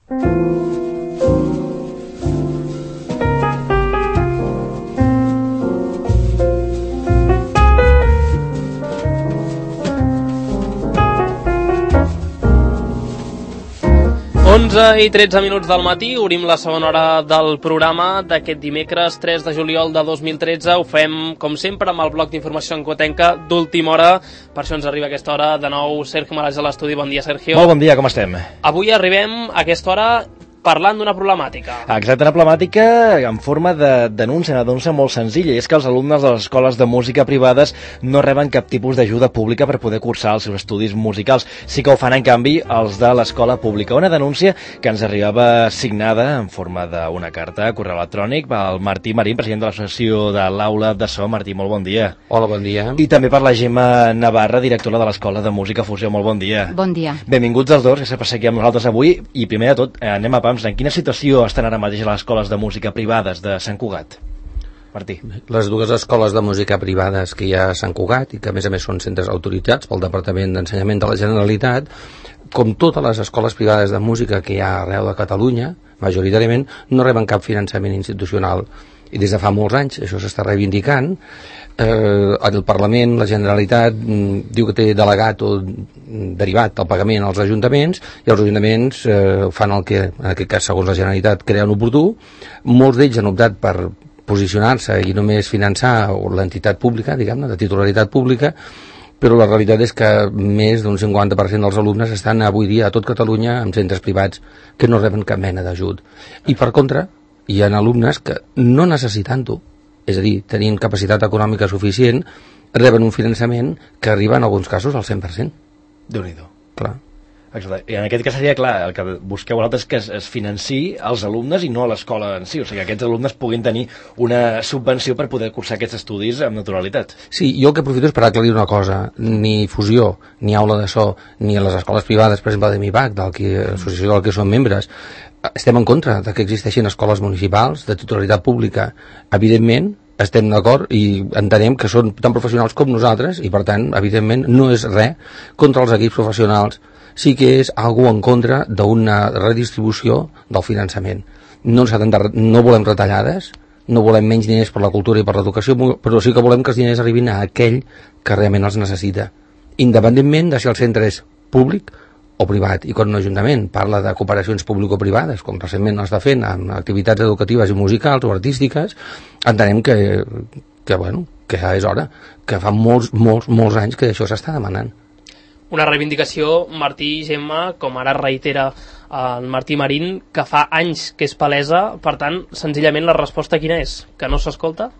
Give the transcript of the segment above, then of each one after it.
I 13 minuts del matí, obrim la segona hora del programa d'aquest dimecres 3 de juliol de 2013. Ho fem, com sempre, amb el bloc d'informació encotenca d'última hora. Per això ens arriba a aquesta hora de nou Sergio Malaix a l'estudi. Bon dia, Sergio. Molt bon dia, com estem? Avui arribem a aquesta hora parlant d'una problemàtica. Exacte, una problemàtica en forma de denúncia, una denúncia molt senzilla, i és que els alumnes de les escoles de música privades no reben cap tipus d'ajuda pública per poder cursar els seus estudis musicals. Sí que ho fan, en canvi, els de l'escola pública. Una denúncia que ens arribava signada en forma d'una carta a correu electrònic pel Martí Marín, president de l'associació de l'Aula de So. Martí, molt bon dia. Hola, bon dia. I també per la Gemma Navarra, directora de l'Escola de Música Fusió. Molt bon dia. Bon dia. Benvinguts els dos, que s'ha passat aquí amb nosaltres avui. I primer de tot, anem a pams. En quina situació estan ara mateix a les escoles de música privades de Sant Cugat? Martí. Les dues escoles de música privades que hi ha a Sant Cugat, i que a més són centres autoritzats pel Departament d'Ensenyament de la Generalitat, com totes les escoles privades de música que hi ha arreu de Catalunya, majoritàriament, no reben cap finançament institucional. I des de fa molts anys això s'està reivindicant. El Parlament, la Generalitat, diu que té delegat o derivat el pagament als ajuntaments, i els ajuntaments fan el que, en aquest cas, segons la Generalitat, creuen oportú. Molts d'ells han optat per posicionar-se i només finançar l'entitat pública, diguem-ne, de titularitat pública, però la realitat és que més d'un 50% dels alumnes estan avui dia a tot Catalunya en centres privats que no reben cap mena d'ajut. I per contra, hi ha alumnes que no necessitant-ho, és a dir, tenint capacitat econòmica suficient, reben un finançament que arriba en alguns casos al 100%. Déu-n'hi-do. Clar. Exacte. I en aquest cas seria, clar, el que busqueu vosaltres que es financiï als alumnes i no a l'escola en si, o sigui, que aquests alumnes puguin tenir una subvenció per poder cursar aquests estudis amb naturalitat. Sí, jo el que aprofito és per aclarir una cosa. Ni Fusió, ni Aula de So, ni a les escoles privades, per exemple, de MIPAC, l'associació del que som membres, estem en contra de que existeixin escoles municipals de titularitat pública. Evidentment, estem d'acord i entenem que són tan professionals com nosaltres i, per tant, evidentment, no és res contra els equips professionals. Sí que és algú en contra d'una redistribució del finançament. No volem retallades, no volem menys diners per la cultura i per l'educació, però sí que volem que els diners arribin a aquell que realment els necessita, independentment de si el centre és públic o privat. I quan un ajuntament parla de cooperacions público-privades, com recentment està fent amb activitats educatives i musicals o artístiques, entenem que ja és hora, que fa molts anys que això s'està demanant. Una reivindicació, Martí i Gemma, com ara reitera el Martí Marín, que fa anys que és palesa. Per tant, senzillament la resposta quina és? Que no s'escolta?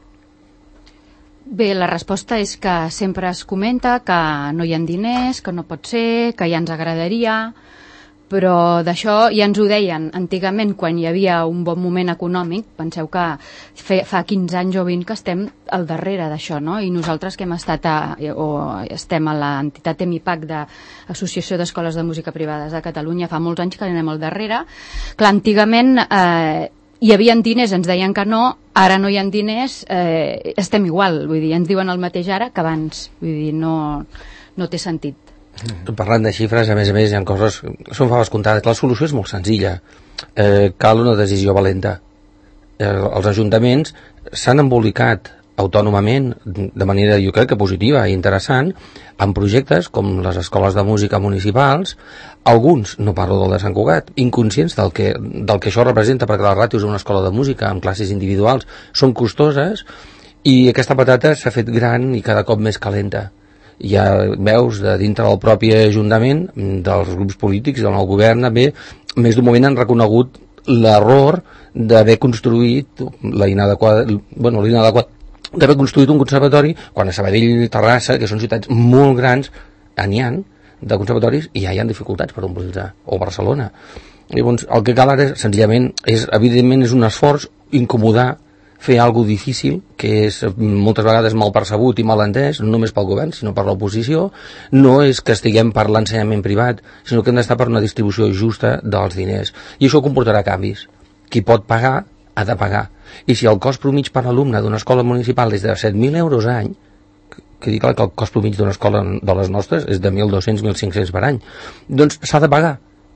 Bé, la resposta és que sempre es comenta que no hi ha diners, que no pot ser, que ja ens agradaria, però d'això ja ens ho deien antigament quan hi havia un bon moment econòmic. Penseu que fa 15 anys o 20 que estem al darrere d'això, no? I nosaltres que hem estat estem a l'entitat EMIPAC d'Associació d'Escoles de Música Privades de Catalunya, fa molts anys que anem al darrere. Clar, antigament hi havia diners, ens deien que no, ara no hi ha diners, estem igual, vull dir, ens diuen el mateix ara que abans, vull dir, no té sentit. Parlant de xifres, a més, hi ha coses, són faves comptades. La solució és molt senzilla. Cal una decisió valenta. Els ajuntaments s'han embolicat autònomament, de manera, jo crec que positiva i interessant, en projectes com les escoles de música municipals. Alguns, no parlo del de Sant Cugat, inconscients del que això representa, perquè les ràtios d'una escola de música amb classes individuals són costoses, i aquesta patata s'ha fet gran i cada cop més calenta. Hi ha veus de dintre del propi ajuntament, dels grups polítics, del nou govern, més d'un moment han reconegut l'error d'haver construït l'inadequat d'haver construït un conservatori, quan a Sabadell i Terrassa, que són ciutats molt grans, n'hi ha de conservatoris i ja hi ha dificultats per omplir-se, o Barcelona. Llavors, el que cal ara, senzillament, evidentment és un esforç incomodar, fer alguna cosa difícil, que és moltes vegades mal percebut i mal entès, no només pel govern, sinó per l'oposició. No és que estiguem per l'ensenyament privat, sinó que hem d'estar per una distribució justa dels diners. I això comportarà canvis. Qui pot pagar, ha de pagar. I si el cost promig per alumne d'una escola municipal és de 7.000 euros a any, que dic que el cost promig d'una escola de les nostres és de 1.200-1.500 per any, doncs s'ha de pagar.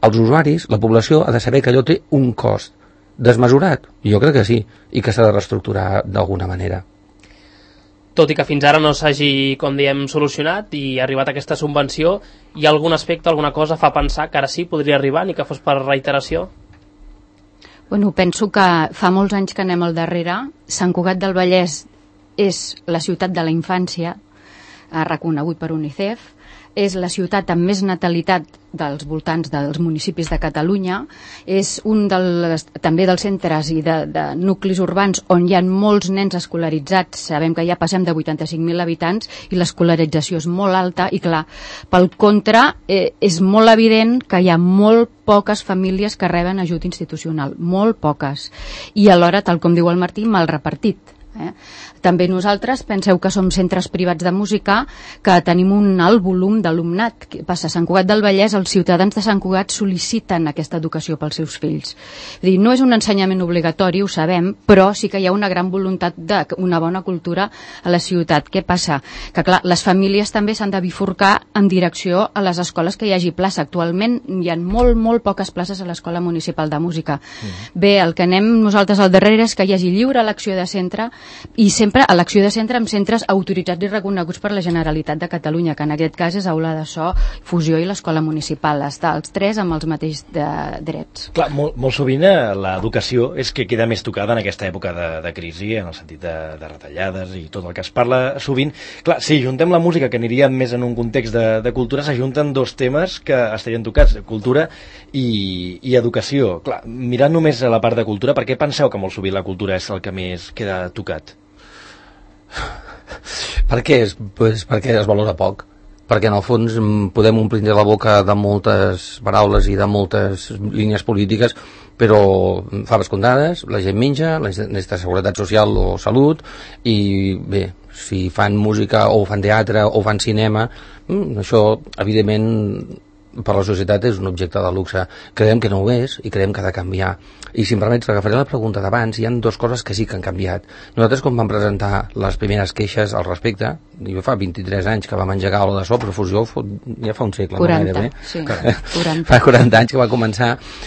els usuaris, la població, ha de saber que allò té un cost desmesurat. Jo crec que sí, i que s'ha de reestructurar d'alguna manera. Tot i que fins ara no s'hagi, com diem, solucionat i ha arribat aquesta subvenció, hi ha algun aspecte, alguna cosa fa pensar que ara sí podria arribar, ni que fos per reiteració? Bueno, penso que fa molts anys que anem al darrere. Sant Cugat del Vallès és la ciutat de la infància, reconegut per UNICEF, és la ciutat amb més natalitat dels voltants dels municipis de Catalunya, és un també dels centres i de nuclis urbans on hi ha molts nens escolaritzats. Sabem que ja passem de 85.000 habitants i l'escolarització és molt alta i, clar, pel contra, és molt evident que hi ha molt poques famílies que reben ajut institucional, molt poques. I alhora, tal com diu el Martí, mal repartit. També nosaltres penseu que som centres privats de música, que tenim un alt volum d'alumnat. Passa a Sant Cugat del Vallès, els ciutadans de Sant Cugat sol·liciten aquesta educació pels seus fills. És dir, no és un ensenyament obligatori, ho sabem, però sí que hi ha una gran voluntat d'una bona cultura a la ciutat. Què passa? Que clar, les famílies també s'han de bifurcar en direcció a les escoles que hi hagi plaça. Actualment hi ha molt poques places a l'Escola Municipal de Música. Bé, el que anem nosaltres al darrere és que hi hagi lliure elecció de centre i sempre a l'acció de centre amb centres autoritzats i reconeguts per la Generalitat de Catalunya, que en aquest cas és Aula de So, Fusió i l'Escola Municipal. Està els tres amb els mateixos drets. Clar, molt sovint l'educació és que queda més tocada en aquesta època de crisi, en el sentit de retallades i tot el que es parla sovint. Clar, si juntem la música, que aniria més en un context de cultura, s'ajunten dos temes que estarien tocats, cultura i educació. Clar, mirant només a la part de cultura, per què penseu que molt sovint la cultura és el que més queda tocat? Per què? Pues perquè es valora poc, perquè en el fons podem omplir la boca de moltes paraules i de moltes línies polítiques, però faves comptades, la gent menja, necessita seguretat social o salut, i bé, si fan música o fan teatre o fan cinema, això evidentment per la societat és un objecte de luxe. Creiem que no ho és i creiem que ha de canviar. I si em permets, agafaré la pregunta d'abans. Hi ha dues coses que sí que han canviat. Nosaltres, quan vam presentar les primeres queixes al respecte, jo fa 23 anys que vam engegar Aula de So, però Fusió ja fa un segle. 40, no, sí. 40. Fa 40 anys que va començar.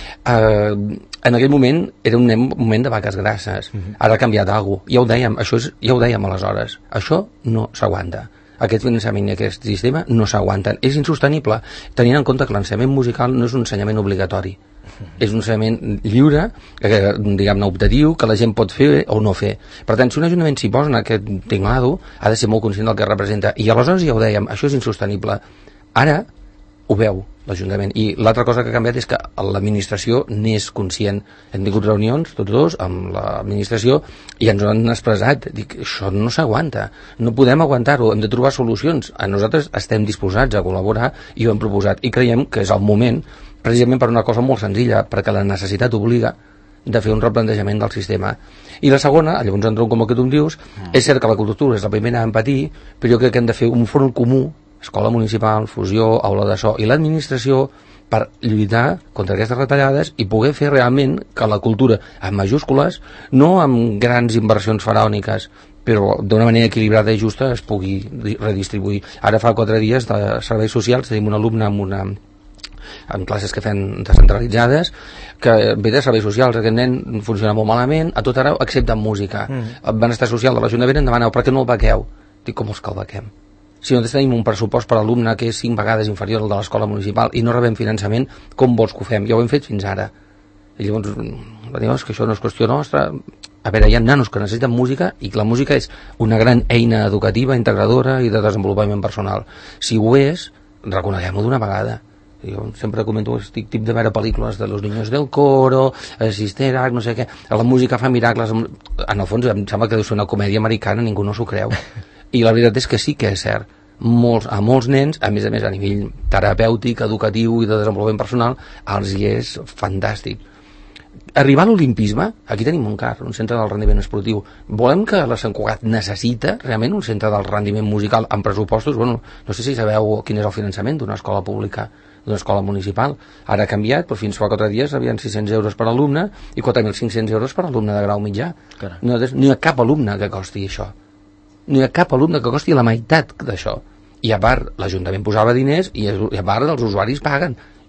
En aquell moment era un moment de vaques grasses. Ara ha canviat alguna cosa. Ja ho dèiem aleshores. Això no s'aguanta. Aquest finançament i aquest sistema no s'aguanten. És insostenible, tenint en compte que l'ensenyament musical no és un ensenyament obligatori. És un ensenyament lliure, diguem-ne optatiu, que la gent pot fer o no fer. Per tant, si un ajuntament s'hi posa en aquest tinglado, ha de ser molt conscient del que representa. I aleshores ja ho dèiem, això és insostenible. Ara ho veu l'Ajuntament. I l'altra cosa que ha canviat és que l'administració n'és conscient. Hem tingut reunions, tots dos, amb l'administració, i ens ho han expressat. Dic, això no s'aguanta. No podem aguantar-ho, hem de trobar solucions. Nosaltres estem disposats a col·laborar i ho hem proposat. I creiem que és el moment, precisament per una cosa molt senzilla, perquè la necessitat obliga de fer un replantejament del sistema. I la segona, llavors entro com el que tu em dius, és cert que la cultura és la primera a patir, però jo crec que hem de fer un front comú, Escola Municipal, Fusió, Aula de So i l'administració, per lluitar contra aquestes retallades i poder fer realment que la cultura, amb majúscules, no amb grans inversions faraòniques, però d'una manera equilibrada i justa es pugui redistribuir. Ara fa 4 dies de serveis socials tenim un alumne en classes que fem descentralitzades, que ve de serveis socials, aquest nen funciona molt malament, a tot arreu, excepte en música. El benestar social de l'Ajuntament em demaneu, per què no el bequeu? Dic, com vols que el bequem? Si nosaltres tenim un pressupost per alumne que és 5 vegades inferior al de l'Escola Municipal i no rebem finançament, com vols que ho fem? Ja ho hem fet fins ara. I llavors, és que això no és qüestió nostra. A veure, hi ha nanos que necessiten música i que la música és una gran eina educativa, integradora i de desenvolupament personal. Si ho és, reconeguem-ho d'una vegada. Jo sempre comento que estic tip de veure pel·lícules de Los Niños del Coro, Sister Act, no sé què. La música fa miracles. En el fons em sembla que deu ser una comèdia americana, ningú no s'ho creu. I la veritat és que sí que és cert. A molts nens, a més a nivell terapèutic, educatiu i de desenvolupament personal, els hi és fantàstic. Arribar a l'olimpisme, aquí tenim un CAR, un centre del rendiment esportiu. Volem que la Sant Cugat necessita realment un centre del rendiment musical amb pressupostos. Bueno, no sé si sabeu quin és el finançament d'una escola pública, d'una escola municipal. Ara ha canviat, però fins fa 4 dies havien 600 euros per alumne i 4.500 euros per alumne de grau mitjà. No hi ha cap alumne que costi això. No hi ha cap alumne que costi la meitat d'això. I a part, l'Ajuntament posava diners i a part els usuaris paguen.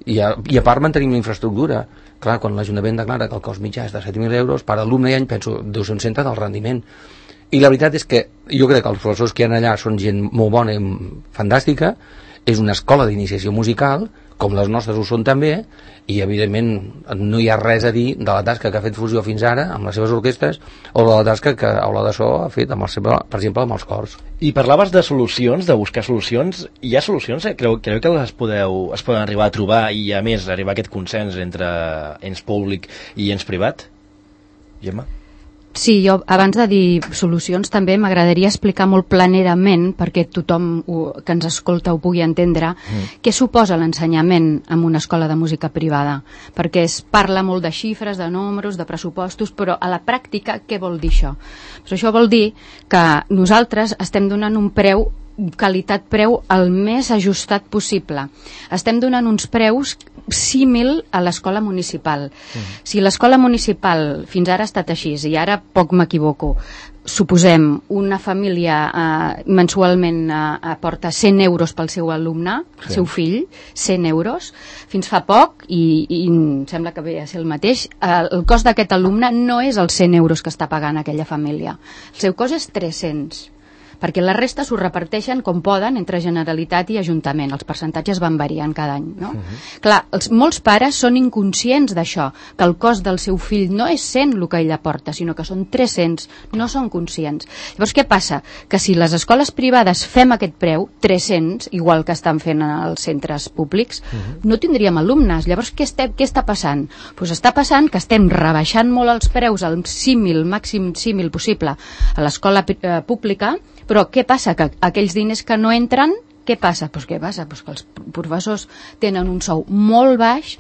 I a part mantenim la infraestructura. Clar, quan l'Ajuntament declara que el cost mitjà és de 7.000 euros per alumne i any, penso, Déu se'n centra del rendiment. I la veritat és que jo crec que els professors que hi ha allà són gent molt bona i fantàstica, és una escola d'iniciació musical, com les nostres ho són també, i evidentment no hi ha res a dir de la tasca que ha fet Fusió fins ara amb les seves orquestres o de la tasca que Aula de So ha fet, per exemple, amb els cors. I parlaves de solucions, de buscar solucions. Hi ha solucions? Creu que es poden arribar a trobar i, a més, arribar a aquest consens entre ens públic i ens privat? Gemma? Sí, jo abans de dir solucions també m'agradaria explicar molt planerament, perquè tothom que ens escolta ho pugui entendre, què suposa l'ensenyament en una escola de música privada. Perquè es parla molt de xifres, de números, de pressupostos, però a la pràctica què vol dir això? Pues això vol dir que nosaltres estem donant un preu, qualitat-preu, el més ajustat possible. Estem donant uns preus símil a l'escola municipal. Si l'escola municipal fins ara ha estat així, i ara poc m'equivoco, suposem una família mensualment aporta 100 euros pel seu alumne, seu fill, 100 euros, fins fa poc, i em sembla que ve a ser el mateix, el cost d'aquest alumne no és els 100 euros que està pagant aquella família. El seu cost és 300, perquè la resta s'ho reparteixen com poden entre Generalitat i Ajuntament. Els percentatges van variant cada any, no? Clar, molts pares són inconscients d'això, que el cost del seu fill no és 100 el que ell aporta, sinó que són 300, no són conscients. Llavors, què passa? Que si les escoles privades fem aquest preu, 300, igual que estan fent els centres públics, no tindríem alumnes. Llavors, què està passant? Pues està passant que estem rebaixant molt els preus al màxim símil possible a l'escola pública, però què passa? Que aquells diners que no entren, què passa? Pues què passa? Pues que els professors tenen un sou molt baix,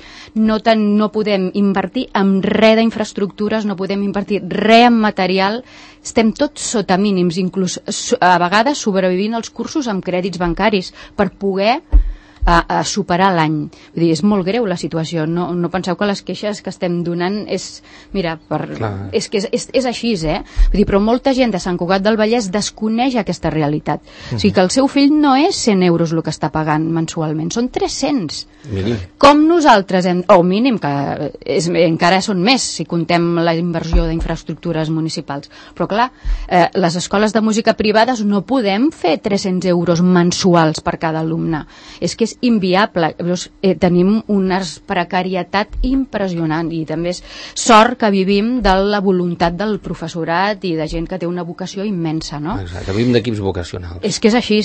no podem invertir en res d'infraestructures, no podem invertir res en material, estem tots sota mínims, inclús a vegades sobrevivint als cursos amb crèdits bancaris per poder a superar l'any. Vull dir, és molt greu la situació, no penseu que les queixes que estem donant és, mira, és que és així, Vull dir, però molta gent de Sant Cugat del Vallès desconeix aquesta realitat. O sigui que el seu fill no és 100 euros el que està pagant mensualment, són 300. Mínim. Com nosaltres, o mínim, que encara són més si contem la inversió d'infraestructures municipals. Però clar, les escoles de música privades no podem fer 300 euros mensuals per cada alumne. És que és inviable. Tenim una precarietat impressionant i també és sort que vivim de la voluntat del professorat i de gent que té una vocació immensa, no? Exacte, vivim d'equips vocacionals. És que és així,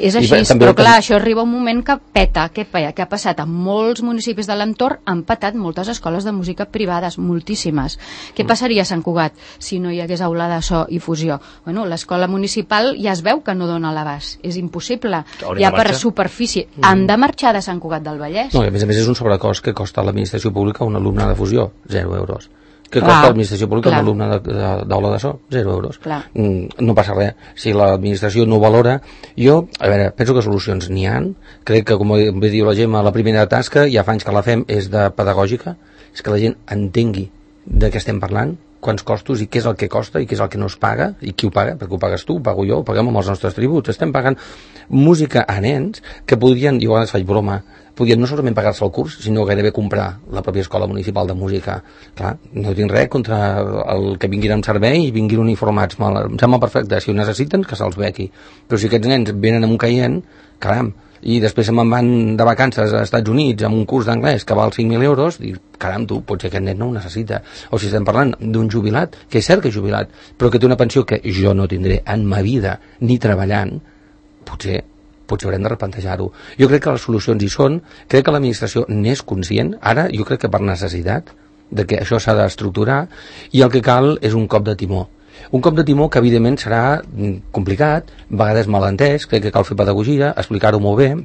però clar, això arriba un moment que peta. Què ha passat? En molts municipis de l'entorn han patat moltes escoles de música privades, moltíssimes. Què passaria a Sant Cugat si no hi hagués Aula de So i Fusió? Bueno, l'escola municipal ja es veu que no dona l'abast, és impossible, ja per superfície. Han de marxar de Sant Cugat del Vallès. No, i a més és un sobrecost que costa a l'administració pública un alumne de Fusió, 0 euros. Que costa a l'administració pública un alumne d'Aula de So, 0 euros. No passa res. Si l'administració no valora, jo, a veure, penso que solucions n'hi ha. Crec que, com bé diu la Gemma, la primera tasca, ja fa anys que la fem, és de pedagògica, és que la gent entengui de què estem parlant, quants costos i què és el que costa i què és el que no es paga i qui ho paga, perquè ho pagues tu, ho pago jo, ho paguem amb els nostres tributs. Estem pagant música a nens que podrien, jo ara faig broma, podrien no solament pagar-se el curs, sinó gairebé comprar la pròpia escola municipal de música. Clar, no tinc res contra el que vinguin amb servei i vinguin uniformats. Em sembla perfecte, si ho necessiten, que se'ls bequi. Però si aquests nens venen amb un caient, caram, i després se me'n van de vacances als Estats Units amb un curs d'anglès que val 5.000 euros, dius, caram, tu, potser aquest nen no ho necessita. O si estem parlant d'un jubilat, que és cert que és jubilat, però que té una pensió que jo no tindré en ma vida ni treballant, potser haurem de replantejar-ho. Jo crec que les solucions hi són, crec que l'administració n'és conscient, ara jo crec que per necessitat de que això s'ha d'estructurar, i el que cal és un cop de timó. Un cop de timó que evidentment serà complicat, a vegades malentès, crec que cal fer pedagogia, explicar-ho molt bé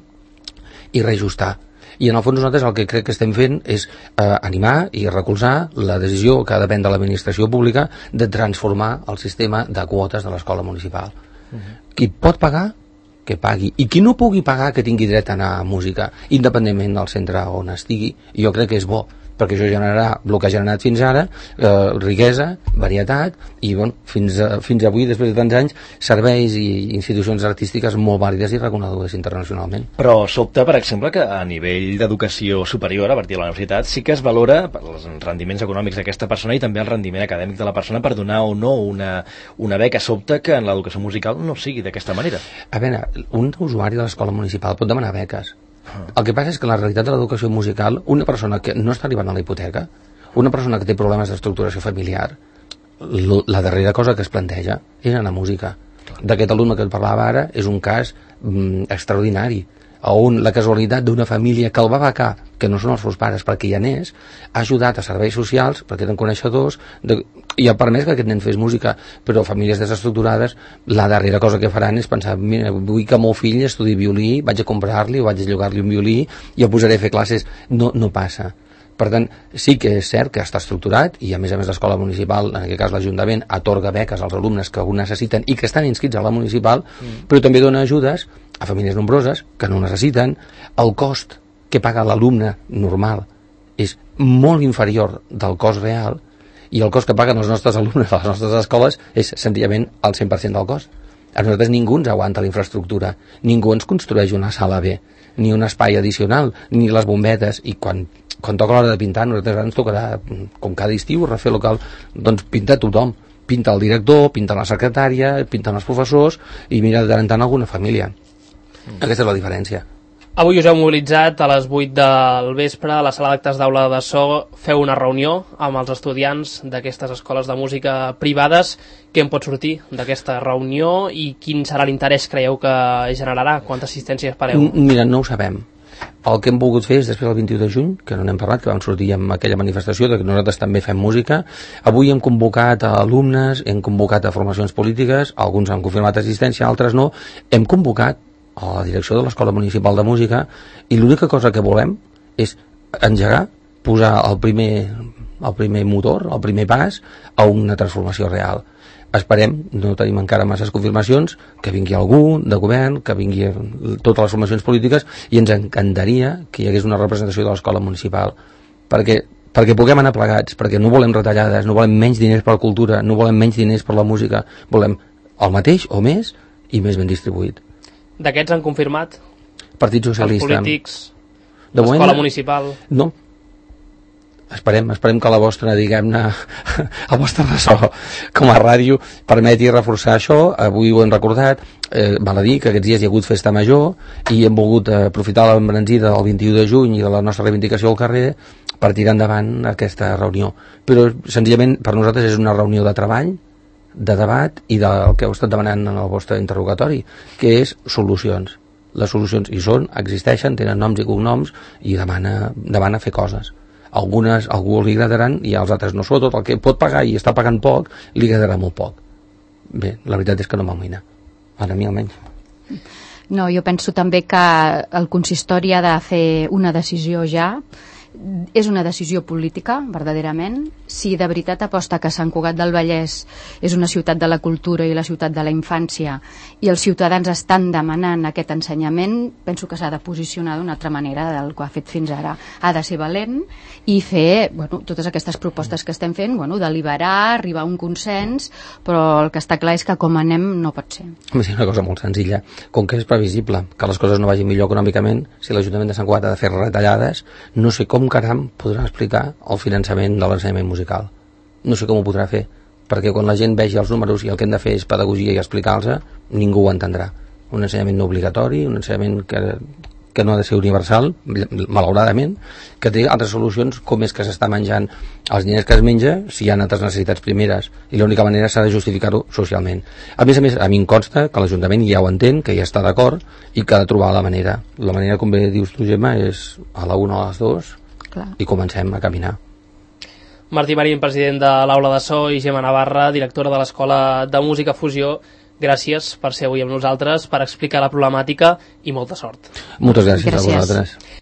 i reajustar. I en el fons nosaltres el que crec que estem fent és animar i recolzar la decisió que depèn de l'administració pública de transformar el sistema de quotes de l'escola municipal. Qui pot pagar, que pagui, i qui no pugui pagar que tingui dret a anar a música, independentment del centre on estigui. Jo crec que és bo, perquè això generarà el que ha generat fins ara, riquesa, varietat, i bueno, fins avui, després de tants anys, serveis i institucions artístiques molt vàlides i reconegudes internacionalment. Però sobta, per exemple, que a nivell d'educació superior, a partir de la universitat, sí que es valora els rendiments econòmics d'aquesta persona i també el rendiment acadèmic de la persona per donar o no una beca. Sobta que en l'educació musical no sigui d'aquesta manera. A veure, un usuari de l'escola municipal pot demanar beques. El que passa és que la realitat de l'educació musical, una persona que no està arribant a la hipoteca, una persona que té problemes d'estructuració familiar, la darrera cosa que es planteja és anar a música. D'aquest alumne que et parlava ara és un cas extraordinari, on la casualitat d'una família que el va becar, que no són els seus pares perquè hi anés, ha ajudat a serveis socials, perquè eren coneixedors, i ha permès que aquest nen fes música, però famílies desestructurades, la darrera cosa que faran és pensar, mira, vull que el meu fill estudi violí, vaig a comprar-li o vaig a llogar-li un violí i el posaré a fer classes. No passa. Per tant, sí que és cert que està estructurat i a més l'escola municipal, en aquest cas l'Ajuntament, atorga beques als alumnes que ho necessiten i que estan inscrits a la municipal, però també dona ajudes a famílies nombroses que no necessiten. El cost que paga l'alumne normal és molt inferior del cost real i el cost que paguen els nostres alumnes a les nostres escoles és senzillament el 100% del cost. A nosaltres ningú ens aguanta la infraestructura, ningú ens construeix una sala B, ni un espai addicional, ni les bombetes, i quan toca l'hora de pintar, nosaltres ens tocarà, com cada estiu, refer local, doncs pinta tothom. Pinta el director, pinta la secretària, pinten els professors i mira de tant en tant alguna família. Aquesta és la diferència. Avui us heu mobilitzat a les 8 del vespre a la sala d'actes d'Aula de So. Feu una reunió amb els estudiants d'aquestes escoles de música privades. Què en pot sortir d'aquesta reunió i quin serà l'interès creieu que generarà? Quanta assistència espereu? Mira, no ho sabem. El que hem volgut fer és després del 21 de juny, que no n'hem parlat, que vam sortir amb aquella manifestació de que nosaltres també fem música. Avui hem convocat a alumnes, hem convocat a formacions polítiques, alguns han confirmat assistència, altres no. Hem convocat a la direcció de l'Escola Municipal de Música i l'única cosa que volem és engegar, posar el primer motor, el primer pas a una transformació real. Esperem, no tenim encara masses confirmacions, que vingui algú de govern, que vingui totes les formacions polítiques i ens encantaria que hi hagués una representació de l'Escola Municipal perquè puguem anar plegats, perquè no volem retallades, no volem menys diners per la cultura, no volem menys diners per la música, volem el mateix o més i més ben distribuït. D'aquests han confirmat? Partit Socialista. Els polítics? L'escola municipal? No. Esperem que la vostra, diguem-ne, el vostre ressò com a ràdio permeti reforçar això. Avui ho hem recordat, val a dir que aquests dies hi ha hagut festa major i hem volgut aprofitar l'embranzida del 21 de juny i de la nostra reivindicació al carrer per tirar endavant aquesta reunió. Però senzillament per nosaltres és una reunió de treball, de debat i del que heu estat demanant en el vostre interrogatori, que és solucions. Les solucions hi són, existeixen, tenen noms i cognoms i demana fer coses. Algunes a algú li agradaran i als altres no. Sobretot el que pot pagar i està pagant poc li agradarà molt poc. Bé, la veritat és que no m'amoïna, a mi almenys. No, jo penso també que el consistori ha de fer una decisió ja. És una decisió política, verdaderament. Si de veritat aposta que Sant Cugat del Vallès és una ciutat de la cultura i la ciutat de la infància i els ciutadans estan demanant aquest ensenyament, penso que s'ha de posicionar d'una altra manera del que ha fet fins ara. Ha de ser valent i fer totes aquestes propostes que estem fent, deliberar, arribar a un consens, però el que està clar és que com anem no pot ser. És una cosa molt senzilla. Com que és previsible que les coses no vagin millor econòmicament, si l'Ajuntament de Sant Cugat ha de fer retallades, no sé com caram podrà explicar el finançament de l'ensenyament musical. No sé com ho podrà fer, perquè quan la gent vegi els números i el que hem de fer és pedagogia i explicar-los, ningú ho entendrà. Un ensenyament no obligatori, un ensenyament que no ha de ser universal, malauradament, que té altres solucions, com és que s'està menjant els diners que es menja si hi ha altres necessitats primeres, i l'única manera s'ha de justificar-ho socialment. A més, a mi em consta que l'Ajuntament ja ho entén, que ja està d'acord i que ha de trobar la manera. La manera, com bé dius tu, Gemma, és a la 1 o a les 2 i comencem a caminar. Martí Marín, president de l'Aula de So, i Gemma Navarra, directora de l'Escola de Música Fusió, gràcies per ser avui amb nosaltres, per explicar la problemàtica i molta sort. Moltes gràcies a vosaltres.